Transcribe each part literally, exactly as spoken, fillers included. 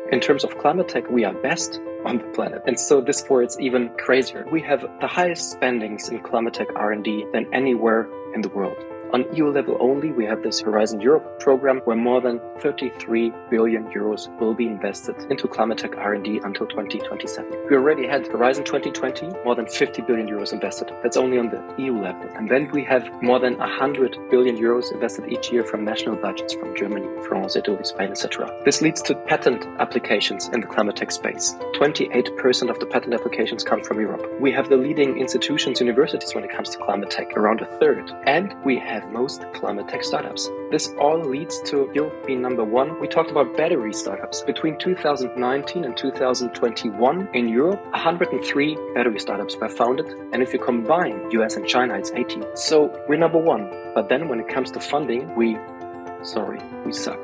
In terms of climate tech, we are best on the planet. And so this for it's even crazier. We have the highest spendings in climate tech R and D than anywhere in the world. On E U level only, we have this Horizon Europe program where more than thirty-three billion euros will be invested into climate tech R and D until twenty twenty-seven. We already had Horizon twenty twenty, more than fifty billion euros invested. That's only on the E U level. And then we have more than one hundred billion euros invested each year from national budgets from Germany, France, Italy, Spain, et cetera. This leads to patent applications in the climate tech space. twenty-eight percent of the patent applications come from Europe. We have the leading institutions, universities when it comes to climate tech, around a third. And we have most climate tech startups. This all leads to Europe being number one. We talked about battery startups. Between two thousand nineteen and two thousand twenty-one in Europe, one hundred three battery startups were founded. And if you combine U S and China, it's eighty. So we're number one. But then when it comes to funding, we, sorry, we suck.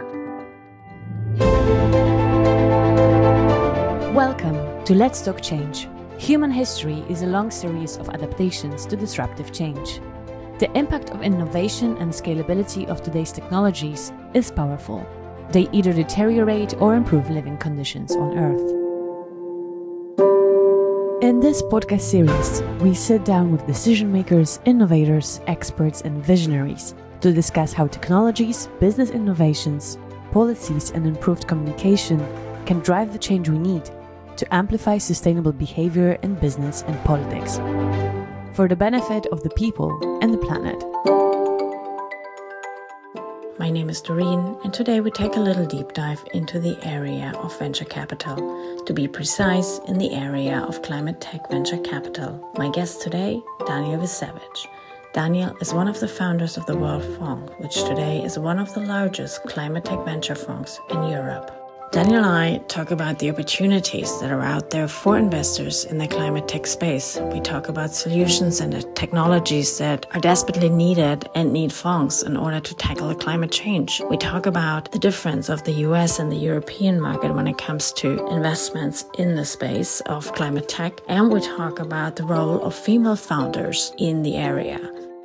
Welcome to Let's Talk Change. Human history is a long series of adaptations to disruptive change. The impact of innovation and scalability of today's technologies is powerful. They either deteriorate or improve living conditions on Earth. In this podcast series, we sit down with decision makers, innovators, experts, and visionaries to discuss how technologies, business innovations, policies, and improved communication can drive the change we need to amplify sustainable behavior in business and politics, for the benefit of the people and the planet. My name is Doreen, and today we take a little deep dive into the area of venture capital. To be precise, in the area of climate tech venture capital. My guest today, Daniel Wisewicz. Daniel is one of the founders of the World Fund, which today is one of the largest climate tech venture funds in Europe. Daniel and I talk about the opportunities that are out there for investors in the climate tech space. We talk about solutions and the technologies that are desperately needed and need funds in order to tackle the climate change. We talk about the difference of the U S and the European market when it comes to investments in the space of climate tech. And we talk about the role of female founders in the area.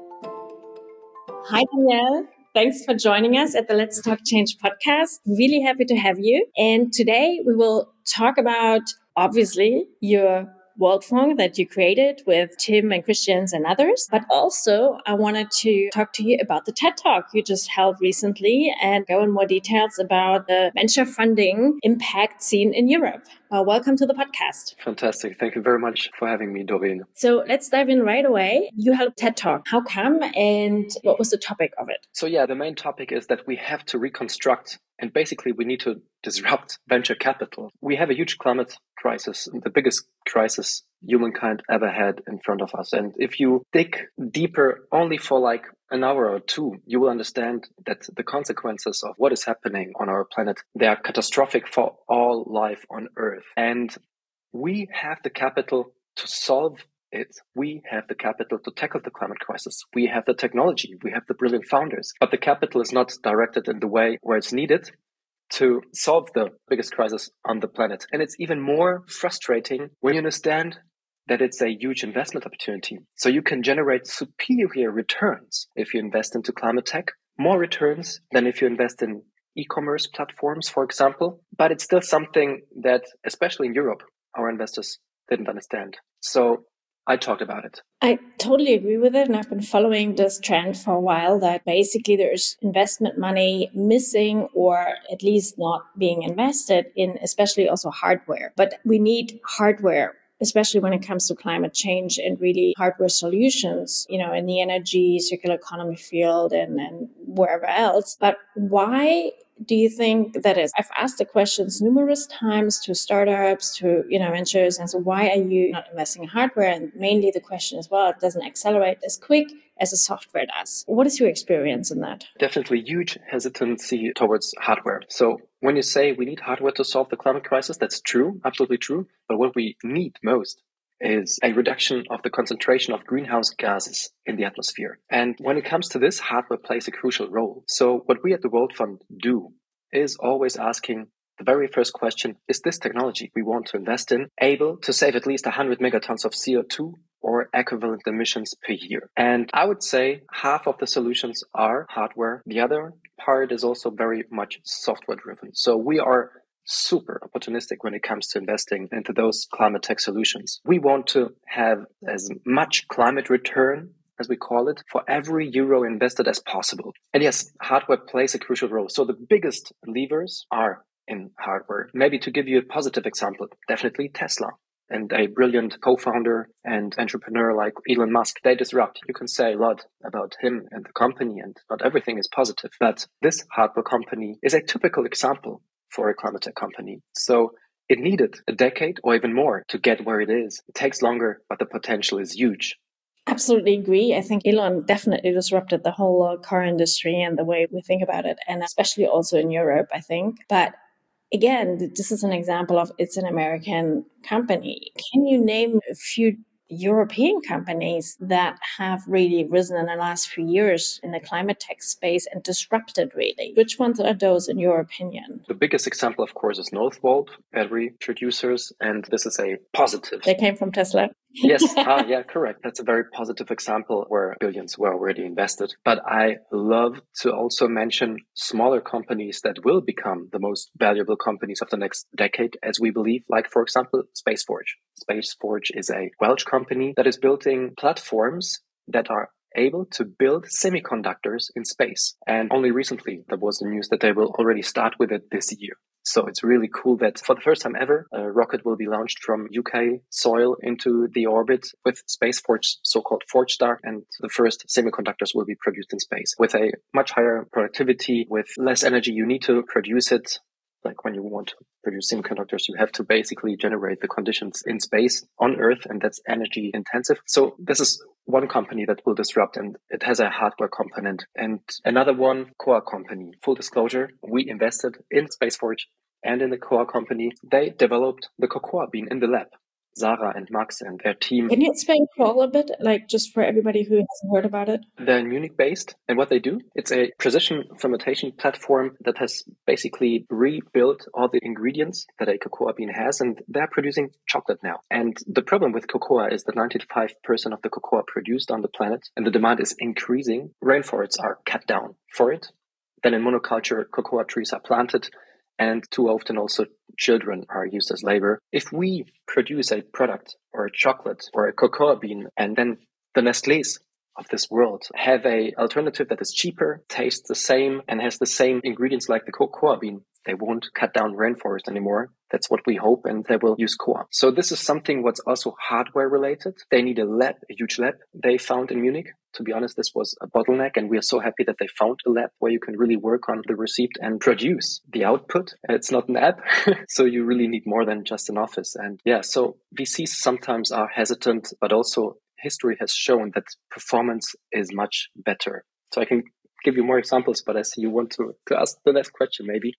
Hi, Daniel. Thanks for joining us at the Let's Talk Change podcast. Really happy to have you. And today we will talk about, obviously, your World Fund that you created with Tim and Christians and others. But also, I wanted to talk to you about the TED Talk you just held recently and go in more details about the venture funding impact scene in Europe. Uh, welcome to the podcast. Fantastic. Thank you very much for having me, Doreen. So let's dive in right away. You held a TED Talk. How come and what was the topic of it? So yeah, the main topic is that we have to reconstruct and basically we need to disrupt venture capital. We have a huge climate crisis, the biggest crisis humankind ever had in front of us. And if you dig deeper only for like an hour or two, you will understand that the consequences of what is happening on our planet, they are catastrophic for all life on Earth. And we have the capital to solve it. We have the capital to tackle the climate crisis. We have the technology. We have the brilliant founders. But the capital is not directed in the way where it's needed to solve the biggest crisis on the planet. And it's even more frustrating when you understand that it's a huge investment opportunity. So you can generate superior returns if you invest into climate tech, more returns than if you invest in e-commerce platforms, for example. But it's still something that, especially in Europe, our investors didn't understand. So I talked about it. I totally agree with it. And I've been following this trend for a while that basically there's investment money missing or at least not being invested in, especially also hardware. But we need hardware, especially when it comes to climate change and really hardware solutions, you know, in the energy, circular economy field and, and wherever else. But why do you think that is? I've asked the questions numerous times to startups, to, you know, ventures, and so why are you not investing in hardware? And mainly the question as well, it doesn't accelerate as quick as a software does. What is your experience in that? Definitely huge hesitancy towards hardware. So when you say we need hardware to solve the climate crisis, that's true, absolutely true. But what we need most is a reduction of the concentration of greenhouse gases in the atmosphere. And when it comes to this, hardware plays a crucial role. So what we at the World Fund do is always asking the very first question, is this technology we want to invest in able to save at least one hundred megatons of C O two or equivalent emissions per year? And I would say half of the solutions are hardware. The other part is also very much software driven. So we are super opportunistic when it comes to investing into those climate tech solutions. We want to have as much climate return, as we call it, for every euro invested as possible. And yes, hardware plays a crucial role. So the biggest levers are in hardware. Maybe to give you a positive example, definitely Tesla. And a brilliant co-founder and entrepreneur like Elon Musk, they disrupt. You can say a lot about him and the company, and not everything is positive. But this hardware company is a typical example for a climate tech company. So it needed a decade or even more to get where it is. It takes longer, but the potential is huge. Absolutely agree. I think Elon definitely disrupted the whole uh, car industry and the way we think about it, and especially also in Europe, I think. But again, this is an example of it's an American company. Can you name a few European companies that have really risen in the last few years in the climate tech space and disrupted really? Which ones are those in your opinion? The biggest example, of course, is Northvolt, battery producers, and this is a positive. They came from Tesla. Yes, ah, yeah, correct. That's a very positive example where billions were already invested. But I love to also mention smaller companies that will become the most valuable companies of the next decade, as we believe, like, for example, SpaceForge. SpaceForge is a Welsh company that is building platforms that are able to build semiconductors in space. And only recently, there was the news that they will already start with it this year. So it's really cool that for the first time ever, a rocket will be launched from U K soil into the orbit with SpaceForge, so-called ForgeStar, and the first semiconductors will be produced in space with a much higher productivity, with less energy. You need to produce it. Like when you want to produce semiconductors, you have to basically generate the conditions in space on Earth, and that's energy intensive. So this is one company that will disrupt, and it has a hardware component. And another one, Coa company. Full disclosure, we invested in SpaceForge and in the Coa company. They developed the Cocoa bean in the lab. Sarah and Max and their team. Can you explain Coa a bit, like just for everybody who hasn't heard about it? They're Munich-based, and what they do, it's a precision fermentation platform that has basically rebuilt all the ingredients that a cocoa bean has, and they're producing chocolate now. And the problem with cocoa is that ninety-five percent of the cocoa produced on the planet, and the demand is increasing, rainforests are cut down for it. Then in monoculture, cocoa trees are planted, and too often also children are used as labor. If we produce a product or a chocolate or a cocoa bean, and then the Nestlés of this world have a alternative that is cheaper, tastes the same, and has the same ingredients like the cocoa bean, they won't cut down rainforest anymore. That's what we hope, and they will use Coa. So this is something what's also hardware related. They need a lab, a huge lab they found in Munich. To be honest, this was a bottleneck, and we are so happy that they found a lab where you can really work on the receipt and produce the output. It's not an app, so you really need more than just an office. And yeah, so V Cs sometimes are hesitant, but also history has shown that performance is much better. So I can give you more examples, but I see you want to, to ask the next question maybe.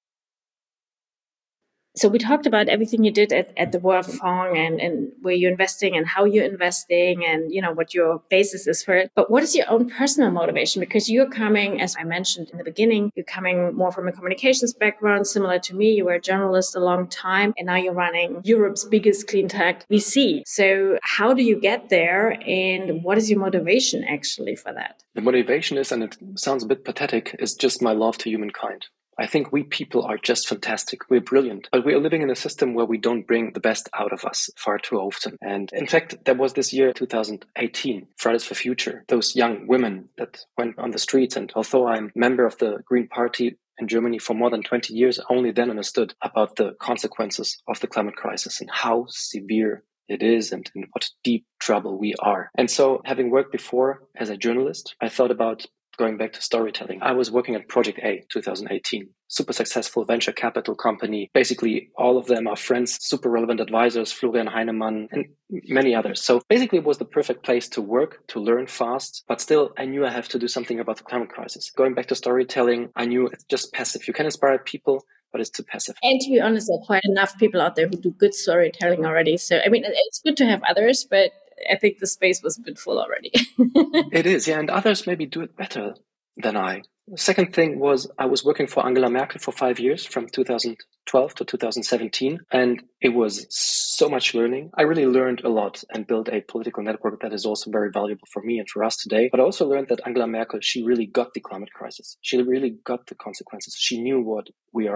So we talked about everything you did at, at the World Fong and, and where you're investing and how you're investing and, you know, what your basis is for it. But what is your own personal motivation? Because you're coming, as I mentioned in the beginning, you're coming more from a communications background, similar to me. You were a journalist a long time, and now you're running Europe's biggest clean tech V C. So how do you get there, and what is your motivation actually for that? The motivation is, and it sounds a bit pathetic, is just my love to humankind. I think we people are just fantastic. We're brilliant, but we are living in a system where we don't bring the best out of us far too often. And in fact, there was this year, two thousand eighteen, Fridays for Future, those young women that went on the streets. And although I'm a member of the Green Party in Germany for more than twenty years, I only then understood about the consequences of the climate crisis and how severe it is and in what deep trouble we are. And so having worked before as a journalist, I thought about going back to storytelling. I was working at Project A, two thousand eighteen, super successful venture capital company. Basically, all of them are friends, super relevant advisors, Florian Heinemann, and many others. So basically, it was the perfect place to work, to learn fast. But still, I knew I have to do something about the climate crisis. Going back to storytelling, I knew it's just passive. You can inspire people, but it's too passive. And to be honest, there are quite enough people out there who do good storytelling already. So, I mean, it's good to have others, but I think the space was a bit full already. It is, yeah, and others maybe do it better than I. The second thing was I was working for Angela Merkel for five years, from two thousand twelve to two thousand seventeen, and it was so much learning. I really learned a lot and built a political network that is also very valuable for me and for us today. But I also learned that Angela Merkel, she really got the climate crisis. She really got the consequences. She knew what we are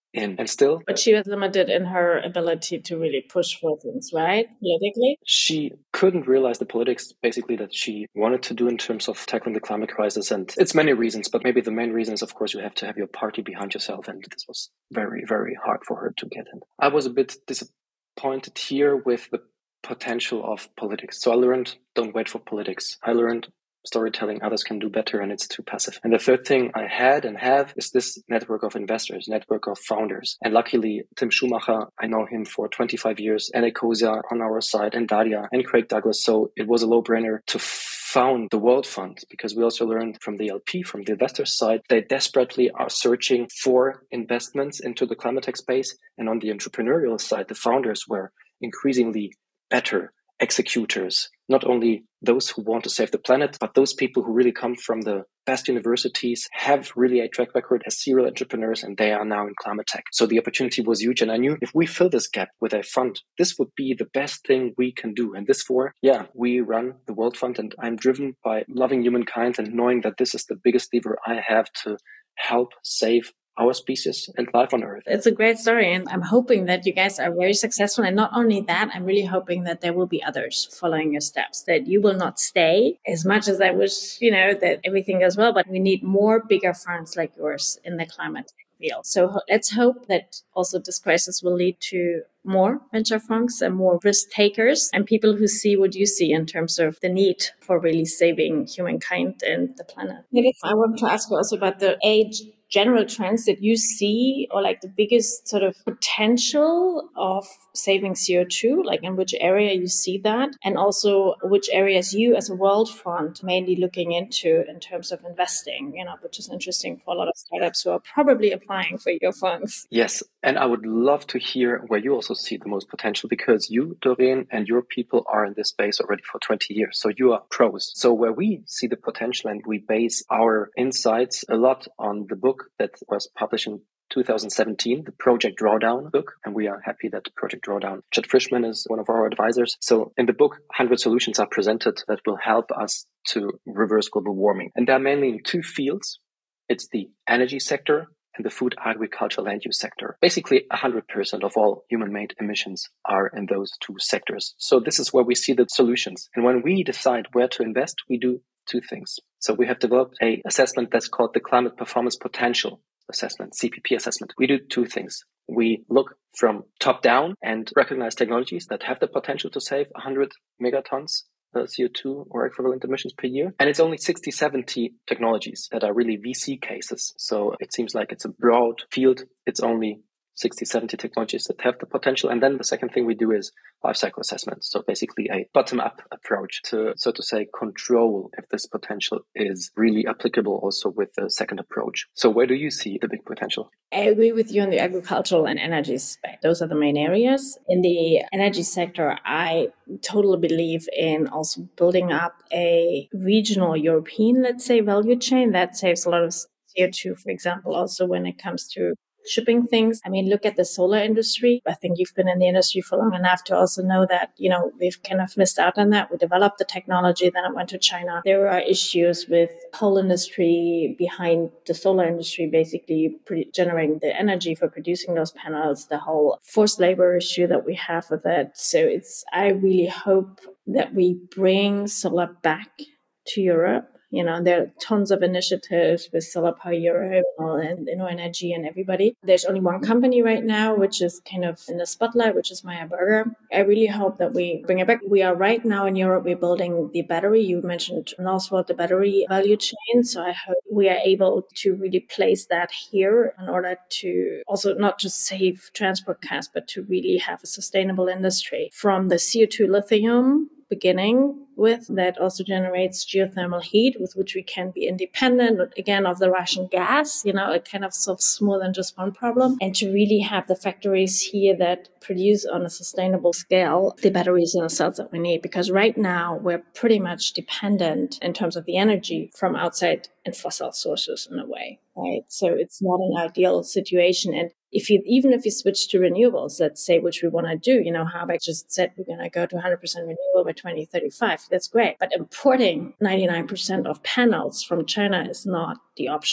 in. And still, but she was limited in her ability to really push for things, right? Politically, she couldn't realize the politics basically that she wanted to do in terms of tackling the climate crisis. And it's many reasons, but maybe the main reason is, of course, you have to have your party behind yourself. And this was very, very hard for her to get in. I was a bit disappointed here with the potential of politics. So I learned, don't wait for politics. I learned storytelling others can do better, and it's too passive. And the third thing I had and have is this network of investors, network of founders. And luckily, Tim Schumacher, I know him for twenty-five years, and Ecosia on our side, and Daria, and Craig Douglas. So it was a low-brainer to found the World Fund, because we also learned from the L P, from the investor side, they desperately are searching for investments into the climate tech space. And on the entrepreneurial side, the founders were increasingly better executors, not only those who want to save the planet, but those people who really come from the best universities, have really a track record as serial entrepreneurs, and they are now in climate tech. So the opportunity was huge. And I knew if we fill this gap with a fund, this would be the best thing we can do. And this for, yeah, we run the World Fund, and I'm driven by loving humankind and knowing that this is the biggest lever I have to help save our species and life on Earth. It's a great story, and I'm hoping that you guys are very successful. And not only that, I'm really hoping that there will be others following your steps, that you will not stay. As much as I wish, you know, that everything goes well, but we need more bigger funds like yours in the climate field. So let's hope that also this crisis will lead to more venture funds and more risk takers and people who see what you see in terms of the need for really saving humankind and the planet. Maybe I want to ask you also about the age general trends that you see, or like the biggest sort of potential of saving C O two, like in which area you see that, and also which areas you as a World Fund mainly looking into in terms of investing, you know, which is interesting for a lot of startups who are probably applying for your funds. Yes, and I would love to hear where you also see the most potential, because you, Doreen, and your people are in this space already for twenty years. So you are pros. So where we see the potential, and we base our insights a lot on the book that was published in two thousand seventeen, the Project Drawdown book. And we are happy that Project Drawdown, Chad Frischman is one of our advisors. So in the book, one hundred solutions are presented that will help us to reverse global warming. And they're mainly in two fields. It's the energy sector and the food, agriculture, land use sector. Basically, one hundred percent of all human-made emissions are in those two sectors. So this is where we see the solutions. And when we decide where to invest, we do two things. So we have developed a assessment that's called the Climate Performance Potential Assessment, C P P assessment. We do two things. We look from top down and recognize technologies that have the potential to save one hundred megatons C O two or equivalent emissions per year. And it's only sixty, seventy technologies that are really V C cases. So it seems like it's a broad field. It's only sixty, seventy technologies that have the potential. And then the second thing we do is life cycle assessment. So basically a bottom-up approach to, so to say, control if this potential is really applicable also with the second approach. So where do you see the big potential? I agree with you on the agricultural and energy space. Those are the main areas. In the energy sector, I totally believe in also building up a regional European, let's say, value chain that saves a lot of C O two, for example, also when it comes to shipping things. I mean, look at the solar industry. I think you've been in the industry for long enough to also know that, you know, we've kind of missed out on that. We developed the technology, then it went to China. There are issues with whole industry behind the solar industry, basically pre- generating the energy for producing those panels, the whole forced labor issue that we have with it. So it's, I really hope that we bring solar back to Europe. You know, there are tons of initiatives with Solar Power Europe and InnoEnergy and everybody. There's only one company right now, which is kind of in the spotlight, which is Meyer Burger. I really hope that we bring it back. We are right now in Europe, we're building the battery. You mentioned Northvolt, the battery value chain. So I hope we are able to really place that here in order to also not just save transport costs, but to really have a sustainable industry from the C O two lithium beginning with that also generates geothermal heat with which we can be independent again of the Russian gas. You know, it kind of solves more than just one problem, and to really have the factories here that produce on a sustainable scale the batteries and the cells that we need, because right now we're pretty much dependent in terms of the energy from outside and fossil sources in a way, right? So it's not an ideal situation. And if you, even if you switch to renewables, let's say, which we want to do, you know, Habeck just said we're going to go to one hundred percent renewable by twenty thirty-five. That's great. But importing ninety-nine percent of panels from China is not the option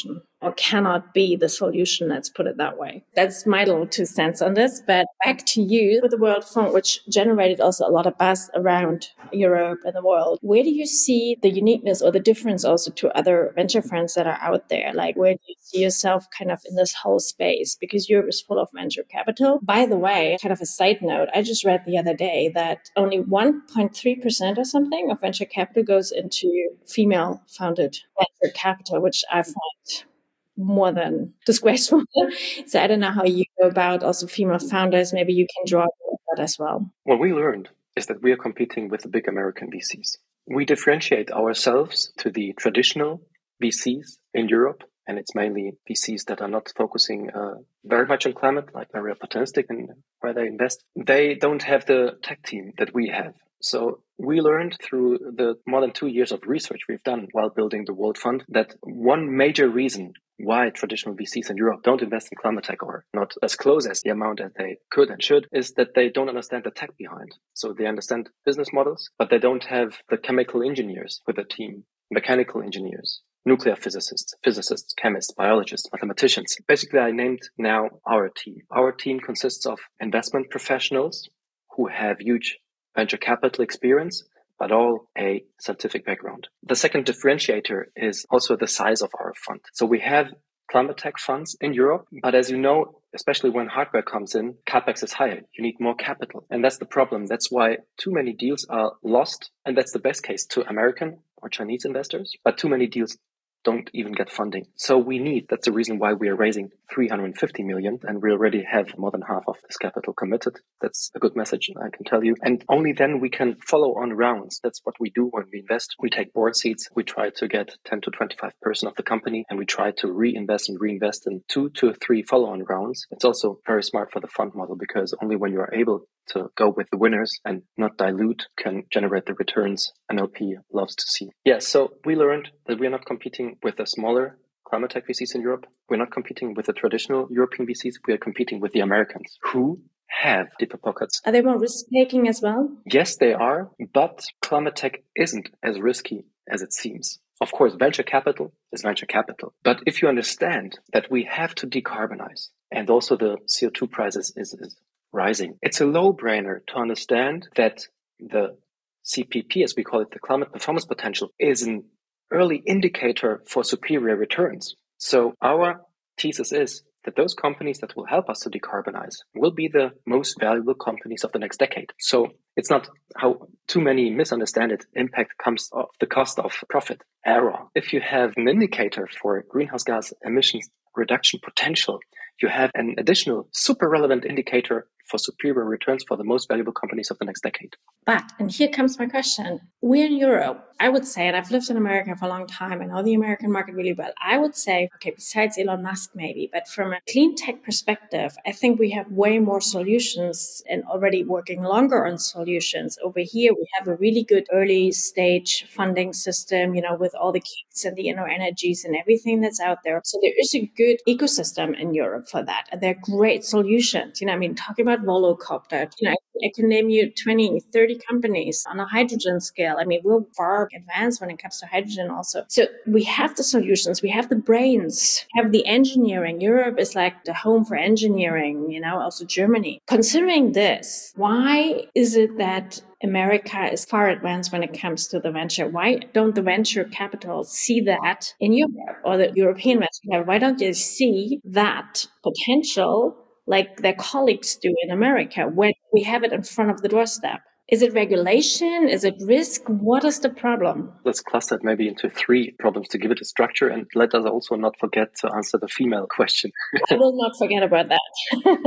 or cannot be the solution. Let's put it that way. That's my little two cents on this. But back to you with the World Fund, which generated also a lot of buzz around Europe and the world. Where do you see the uniqueness or the difference also to other venture funds that are out there? Like, where do you see yourself kind of in this whole space? Because Europe is full of venture capital. By the way, kind of a side note, I just read the other day that only one point three percent or something of venture capital goes into female-founded venture capital, which I find more than disgraceful. So I don't know how you go about also female founders. Maybe you can draw that as well. What we learned is that we are competing with the big American V Cs. We differentiate ourselves to the traditional V Cs in Europe, and it's mainly V Cs that are not focusing uh, very much on climate, like very opportunistic in where they invest. They don't have the tech team that we have. So we learned through the more than two years of research we've done while building the World Fund that one major reason why traditional V Cs in Europe don't invest in climate tech, or not as close as the amount as they could and should, is that they don't understand the tech behind. So they understand business models, but they don't have the chemical engineers with a team, mechanical engineers, nuclear physicists, physicists, chemists, biologists, mathematicians. Basically, I named now our team. Our team consists of investment professionals who have huge venture capital experience, but all a scientific background. The second differentiator is also the size of our fund. So we have climate tech funds in Europe, but as you know, especially when hardware comes in, capex is higher. You need more capital. And that's the problem. That's why too many deals are lost. And that's the best case to American or Chinese investors, but too many deals don't even get funding. So we need, that's the reason why we are raising three hundred fifty million, and we already have more than half of this capital committed. That's a good message, I can tell you. And only then we can follow on rounds. That's what we do when we invest. We take board seats. We try to get ten to twenty-five percent of the company, and we try to reinvest and reinvest in two to three follow-on rounds. It's also very smart for the fund model, because only when you are able to go with the winners and not dilute can generate the returns an L P loves to see. Yeah, so we learned that we are not competing with the smaller climate tech V Cs in Europe. We're not competing with the traditional European V Cs. We are competing with the Americans who have deeper pockets. Are they more risk-taking as well? Yes, they are, but climate tech isn't as risky as it seems. Of course, venture capital is venture capital. But if you understand that we have to decarbonize, and also the C O two prices is, is rising, it's a low-brainer to understand that the C P P, as we call it, the climate performance potential, is an early indicator for superior returns. So our thesis is that those companies that will help us to decarbonize will be the most valuable companies of the next decade. So it's not how too many misunderstand it. Impact comes of the cost of profit. Error. If you have an indicator for greenhouse gas emissions reduction potential, you have an additional super relevant indicator for superior returns for the most valuable companies of the next decade. But, and here comes my question. We're in Europe. I would say, and I've lived in America for a long time, I know the American market really well. I would say, okay, besides Elon Musk maybe, but from a clean tech perspective, I think we have way more solutions and already working longer on solutions. Over here, we have a really good early stage funding system, you know, with all the kits and the inner energies and everything that's out there. So there is a good ecosystem in Europe for that. And they're great solutions. You know, I mean, talking about Volocopter, you know, I can name you twenty, thirty companies on a hydrogen scale. I mean, we're far advanced when it comes to hydrogen also. So we have the solutions, we have the brains, have the engineering. Europe is like the home for engineering, you know, also Germany. Considering this, why is it that America is far advanced when it comes to the venture? Why don't the venture capital see that in Europe, or the European venture capital? Why don't they see that potential like their colleagues do in America when we have it in front of the doorstep? Is it regulation? Is it risk? What is the problem? Let's cluster it maybe into three problems to give it a structure, and let us also not forget to answer the female question. I will not forget about that.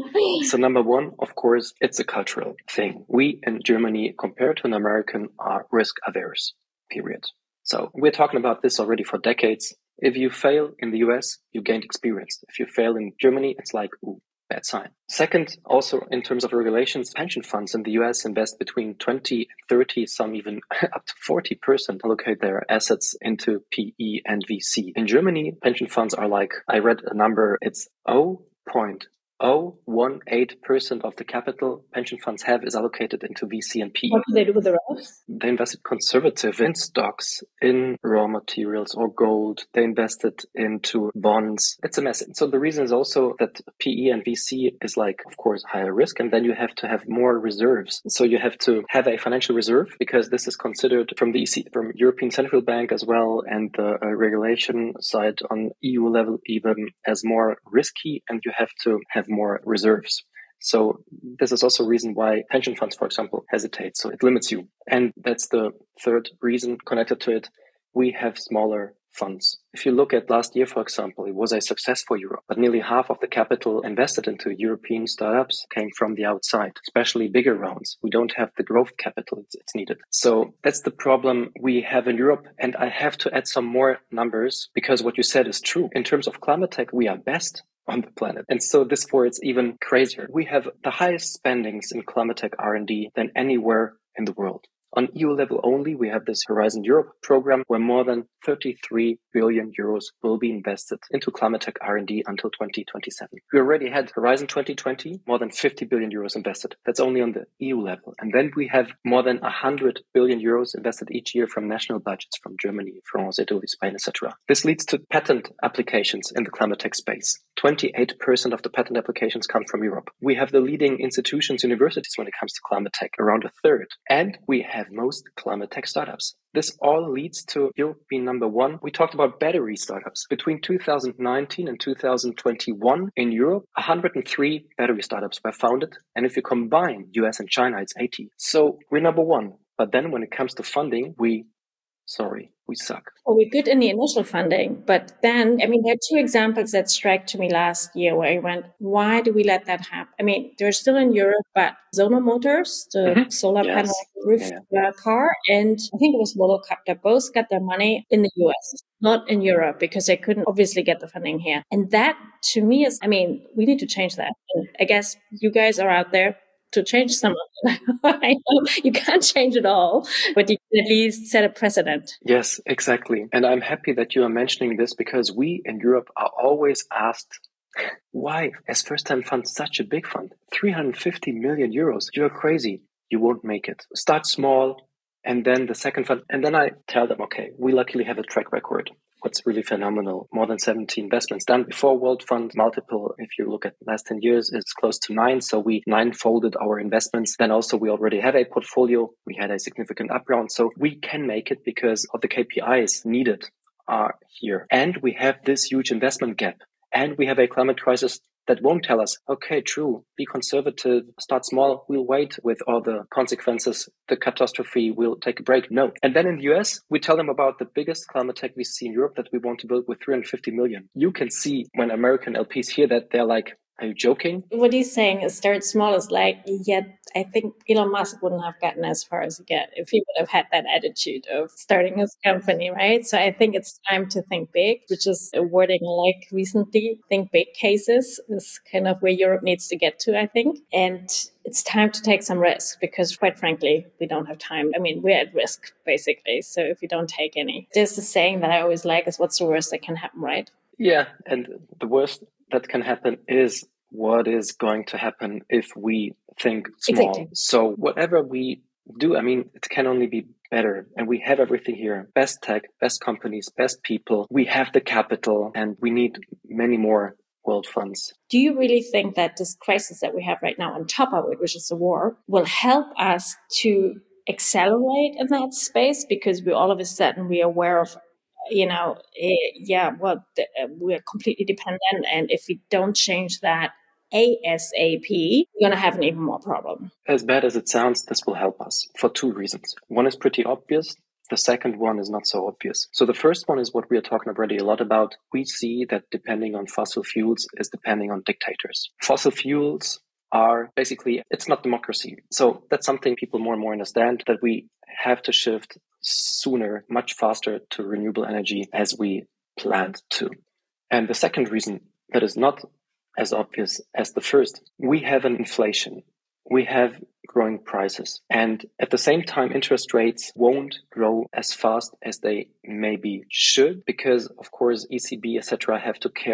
So number one, of course, it's a cultural thing. We in Germany, compared to an American, are risk averse, period. So we're talking about this already for decades. If you fail in the U S, you gained experience. If you fail in Germany, it's like, ooh, bad sign. Second, also in terms of regulations, pension funds in the U S invest between twenty and thirty, some even up to forty percent allocate their assets into P E and V C. In Germany, pension funds are like, I read a number, it's zero point zero point one eight percent of the capital pension funds have is allocated into V C and P E. What do they do with the rest? They invested conservative in stocks, in raw materials or gold. They invested into bonds. It's a mess. So the reason is also that P E and V C is like, of course, higher risk. And then you have to have more reserves. So you have to have a financial reserve because this is considered from the E C, from European Central Bank as well, and the uh, regulation side on E U level even as more risky, and you have to have more reserves. So this is also a reason why pension funds, for example, hesitate. So it limits you. And that's the third reason connected to it. We have smaller funds. If you look at last year, for example, it was a success for Europe, but nearly half of the capital invested into European startups came from the outside, especially bigger rounds. We don't have the growth capital it's, it's needed. So that's the problem we have in Europe. And I have to add some more numbers because what you said is true. In terms of climate tech, we are best on the planet. And so this for it's even crazier. We have the highest spendings in climate tech R and D than anywhere in the world. On E U level only, we have this Horizon Europe program where more than thirty-three billion euros will be invested into climate tech R and D until twenty twenty-seven. We already had Horizon twenty twenty, more than fifty billion euros invested. That's only on the E U level. And then we have more than one hundred billion euros invested each year from national budgets from Germany, France, Italy, Spain, et cetera. This leads to patent applications in the climate tech space. twenty-eight percent of the patent applications come from Europe. We have the leading institutions, universities when it comes to climate tech, around a third. And we have most climate tech startups. This all leads to Europe being number one. We talked about battery startups. Between two thousand nineteen and two thousand twenty-one in Europe, one hundred three battery startups were founded. And if you combine U S and China, it's eighty. So we're number one. But then when it comes to funding, we, sorry, we suck. Well, we're good in the initial funding, but then, I mean, there are two examples that struck to me last year where I went, why do we let that happen? I mean, they're still in Europe, but Sono Motors, the mm-hmm. solar yes. panel roof yeah. car, and I think it was Volocopter, both got their money in the U S, not in Europe, because they couldn't obviously get the funding here. And that, to me, is, I mean, we need to change that. And I guess you guys are out there to change some of it. I know you can't change it all, but you can at least set a precedent. Yes, exactly. And I'm happy that you are mentioning this because we in Europe are always asked, why is First Time Fund such a big fund? three hundred fifty million euros. You're crazy. You won't make it. Start small and then the second fund. And then I tell them, okay, we luckily have a track record. What's really phenomenal, more than seventy investments done before World Fund. Multiple, if you look at the last ten years, it's close to nine. So we nine-folded our investments. Then also we already have a portfolio. We had a significant up round. So we can make it because of the K P Is needed are here. And we have this huge investment gap. And we have a climate crisis that won't tell us, okay, true, be conservative, start small, we'll wait with all the consequences, the catastrophe, we'll take a break. No. And then in the U S, we tell them about the biggest climate tech we see in Europe that we want to build with three hundred fifty million. You can see when American L Ps hear that, they're like, are you joking? What he's saying is start small is like, yeah, I think Elon Musk wouldn't have gotten as far as he get if he would have had that attitude of starting his company, right? So I think it's time to think big, which is a wording I like recently. Think big cases is kind of where Europe needs to get to, I think. And it's time to take some risks because quite frankly, we don't have time. I mean, we're at risk basically. So if we don't take any, there's a saying that I always like is what's the worst that can happen, right? Yeah. And the worst that can happen is what is going to happen if we think small. Exactly. So whatever we do, I mean, it can only be better. And we have everything here. Best tech, best companies, best people. We have the capital and we need many more world funds. Do you really think that this crisis that we have right now on top of it, which is the war, will help us to accelerate in that space? Because we all of a sudden we're aware of You know, eh, yeah, well, th- we're completely dependent. And if we don't change that ASAP, we're going to have an even more problem. As bad as it sounds, this will help us for two reasons. One is pretty obvious. The second one is not so obvious. So the first one is what we are talking already a lot about. We see that depending on fossil fuels is depending on dictators. Fossil fuels are basically, it's not democracy. So that's something people more and more understand, that we have to shift sooner, much faster to renewable energy as we planned to. And the second reason that is not as obvious as the first, we have an inflation. We have growing prices. And at the same time, interest rates won't grow as fast as they maybe should because, of course, E C B, et cetera, have to care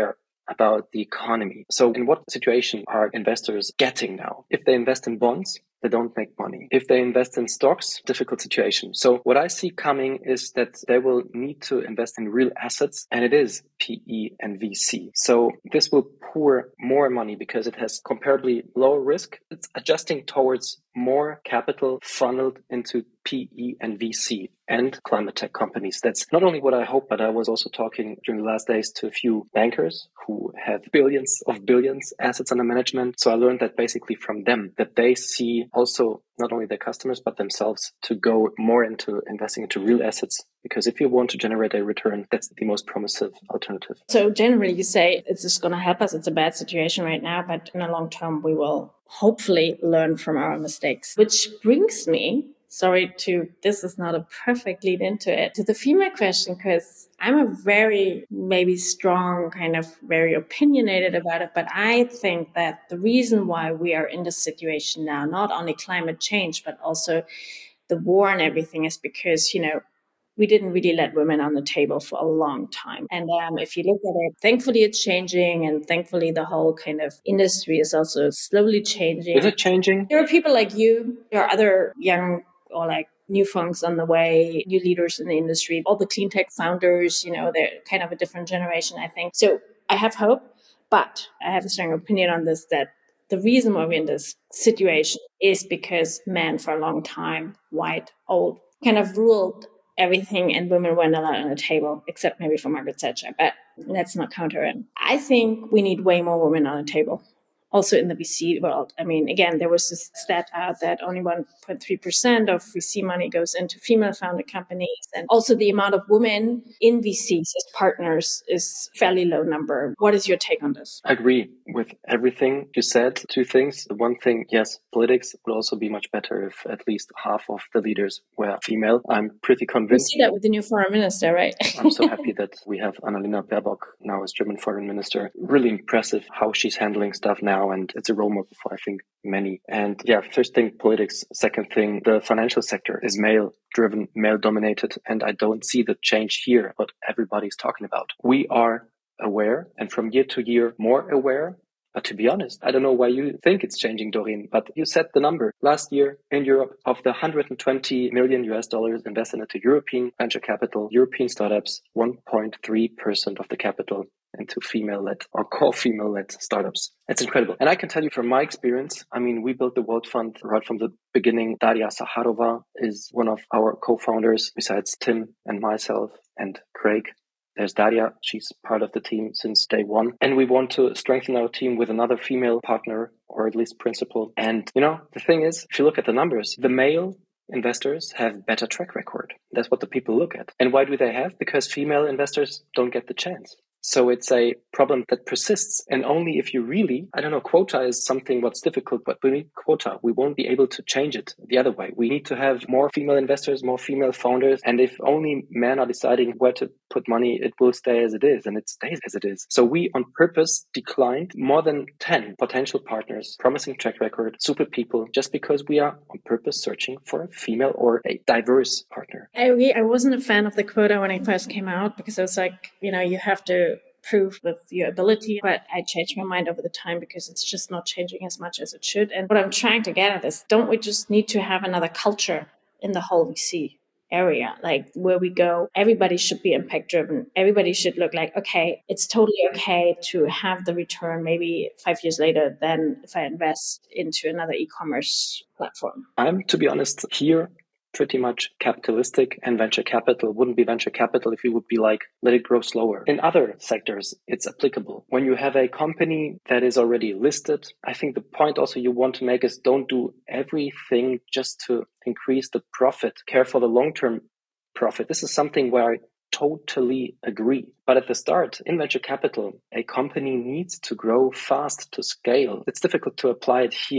about the economy. So in what situation are investors getting now? If they invest in bonds, they don't make money. If they invest in stocks, difficult situation. So what I see coming is that they will need to invest in real assets, and it is P E and V C. So this will pour more money because it has comparably lower risk. It's adjusting towards more capital funneled into P E and V C and climate tech companies. That's not only what I hope, but I was also talking during the last days to a few bankers who have billions of billions assets under management. So I learned that basically from them, that they see also not only their customers, but themselves to go more into investing into real assets. Because if you want to generate a return, that's the most promising alternative. So generally you say it's just going to help us. It's a bad situation right now, but in the long term, we will hopefully learn from our mistakes. Which brings me, sorry to, this is not a perfect lead into it, to the female question, because I'm a very maybe strong, kind of very opinionated about it. But I think that the reason why we are in this situation now, not only climate change, but also the war and everything, is because, you know, we didn't really let women on the table for a long time. And um, if you look at it, thankfully it's changing. And thankfully the whole kind of industry is also slowly changing. Is it changing? There are people like you, there are other young or like new funks on the way, new leaders in the industry, all the clean tech founders, you know, they're kind of a different generation, I think. So I have hope, but I have a strong opinion on this, that the reason why we're in this situation is because men for a long time, white, old, kind of ruled everything, and women weren't allowed on the table, except maybe for Margaret Thatcher. But let's not counter it. I think we need way more women on the table. Also in the V C world. I mean, again, there was this stat out that only one point three percent of V C money goes into female-founded companies. And also the amount of women in V Cs as partners is a fairly low number. What is your take on this? I agree with everything you said. Two things. The one thing, yes, politics would also be much better if at least half of the leaders were female. I'm pretty convinced. You see that with the new foreign minister, right? I'm so happy that we have Annalena Baerbock now as German foreign minister. Really impressive how she's handling stuff now. And it's a role model for, I think, many. And yeah, first thing, politics. Second thing, the financial sector is male driven, male dominated. And I don't see the change here, what everybody's talking about. We are aware, and from year to year, more aware. But to be honest, I don't know why you think it's changing, Doreen, but you said the number. Last year in Europe, of the one hundred twenty million U S dollars invested into European venture capital, European startups, one point three percent of the capital into female-led or co-female-led startups. It's incredible. And I can tell you from my experience, I mean, we built the World Fund right from the beginning. Daria Saharova is one of our co-founders, besides Tim and myself and Craig. There's Daria. She's part of the team since day one. And we want to strengthen our team with another female partner, or at least principal. And, you know, the thing is, if you look at the numbers, the male investors have better track record. That's what the people look at. And why do they have? Because female investors don't get the chance. So it's a problem that persists. And only if you really, I don't know, quota is something what's difficult, but we need quota. We won't be able to change it the other way. We need to have more female investors, more female founders. And if only men are deciding where to put money, it will stay as it is. And it stays as it is. So we on purpose declined more than ten potential partners, promising track record, super people, just because we are on purpose searching for a female or a diverse partner. I agree. I wasn't a fan of the quota when it first came out because I was like, you know, you have to prove with your ability, but I changed my mind over the time because it's just not changing as much as it should. And what I'm trying to get at is, don't we just need to have another culture in the whole V C area, like where we go, everybody should be impact driven. Everybody should look like, okay, it's totally okay to have the return maybe five years later than if I invest into another e-commerce platform. I'm, to be honest, here pretty much capitalistic, and venture capital wouldn't be venture capital if you would be like, let it grow slower. In other sectors, it's applicable. When you have a company that is already listed, I think the point also you want to make is don't do everything just to increase the profit. Care for the long-term profit. This is something where I totally agree. But at the start, in venture capital, a company needs to grow fast to scale. It's difficult to apply it here.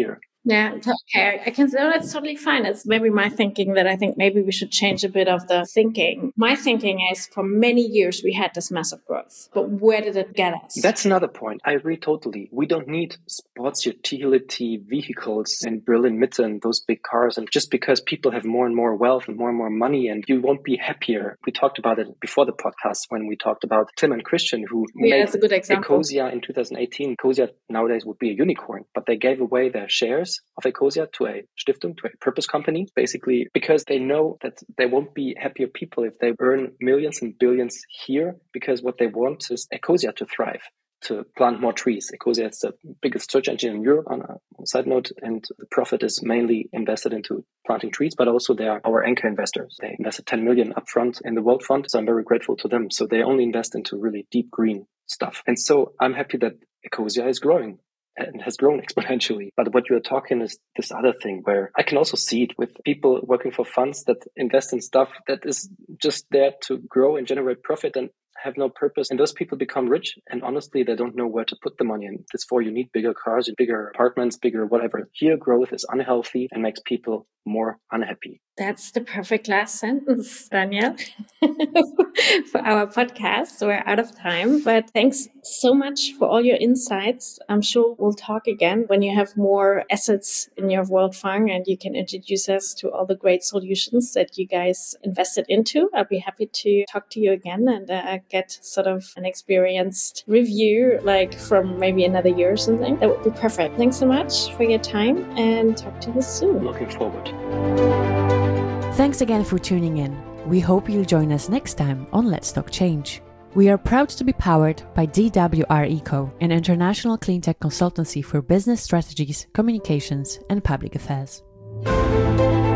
Yeah, okay. I can say, oh, that's totally fine. It's maybe my thinking that I think maybe we should change a bit of the thinking. My thinking is for many years we had this massive growth, but where did it get us? That's another point. I agree totally. We don't need sports utility vehicles in Berlin Mitte and those big cars. And just because people have more and more wealth and more and more money and you won't be happier. We talked about it before the podcast when we talked about Tim and Christian who yeah, made that's a good example. Ecosia in two thousand eighteen. Ecosia nowadays would be a unicorn, but they gave away their shares of Ecosia to a Stiftung, to a purpose company, basically because they know that they won't be happier people if they earn millions and billions here, because what they want is Ecosia to thrive, to plant more trees. Ecosia is the biggest search engine in Europe on a side note, and the profit is mainly invested into planting trees, but also they are our anchor investors. They invested ten million upfront in the World Fund, so I'm very grateful to them. So they only invest into really deep green stuff. And so I'm happy that Ecosia is growing and has grown exponentially. But what you're talking is this other thing where I can also see it with people working for funds that invest in stuff that is just there to grow and generate profit and have no purpose. And those people become rich and honestly, they don't know where to put the money in. This for you need bigger cars, bigger apartments, bigger whatever. Here, growth is unhealthy and makes people more unhappy. That's the perfect last sentence, Daniel, for our podcast. We're out of time, but thanks so much for all your insights. I'm sure we'll talk again when you have more assets in your World Fund and you can introduce us to all the great solutions that you guys invested into. I'll be happy to talk to you again and uh, get sort of an experienced review, like from maybe another year or something. That would be perfect. Thanks so much for your time and talk to you soon. Looking forward. Thanks again for tuning in. We hope you'll join us next time on Let's Talk Change. We are proud to be powered by D W R Eco, an international cleantech consultancy for business strategies, communications, and public affairs.